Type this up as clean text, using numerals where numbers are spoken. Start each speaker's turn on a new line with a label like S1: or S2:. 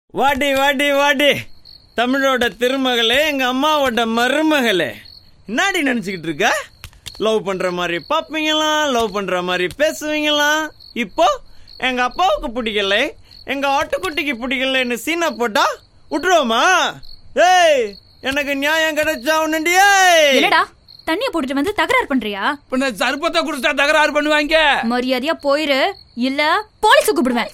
S1: வாடி வாடி வாடி தமிழோட திருமகளே, எங்க அம்மாவோட மருமகளே, என்னாடி நினைச்சுக்கிட்டு இருக்க? லவ் பண்ற மாதிரி பாப்பீங்களாம், லவ் பண்ற மாதிரி பேசுவீங்களாம். இப்போ எங்க அப்பாவுக்கு பிடிக்கல, எங்க ஆட்டுக்குட்டிக்கு பிடிக்கலன்னு சீனா போட்டா விட்டுருவோமா? ஏய், எனக்கு நியாயம் கிடைச்சா உன்னுண்டியே.
S2: என்னடா தண்ணிய போட்டுட்டு வந்து தகராறு பண்றியா?
S3: பின்ன சர்பத்தை குடிச்சா தகராறு பண்ணுவாங்க.
S2: மரியாதையா போயிரு, இல்ல போலீஸ் கூப்பிடுவேன்.